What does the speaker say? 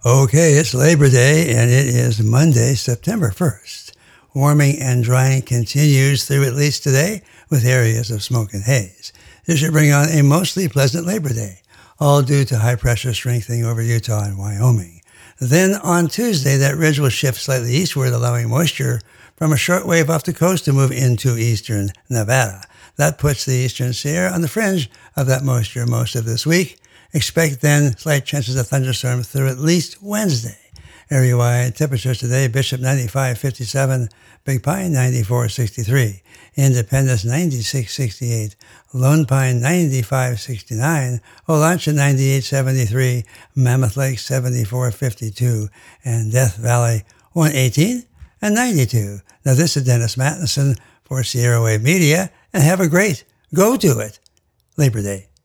Okay, it's Labor Day, and it is Monday, September 1st. Warming and drying continues through at least today, with areas of smoke and haze. This should bring on a mostly pleasant Labor Day, all due to high pressure strengthening over Utah and Wyoming. Then on Tuesday, that ridge will shift slightly eastward, allowing moisture from a short wave off the coast to move into eastern Nevada. That puts the eastern Sierra on the fringe of that moisture most of this week. Expect then slight chances of thunderstorms through at least Wednesday. Area-wide temperatures today: Bishop 95.57, Big Pine 94.63, Independence 96.68, Lone Pine 95.69, Olancha 98.73, Mammoth Lake 74.52, and Death Valley 118 and 92. Now this is Dennis Mattinson for Sierra Wave Media, and have a great, go to it, Labor Day.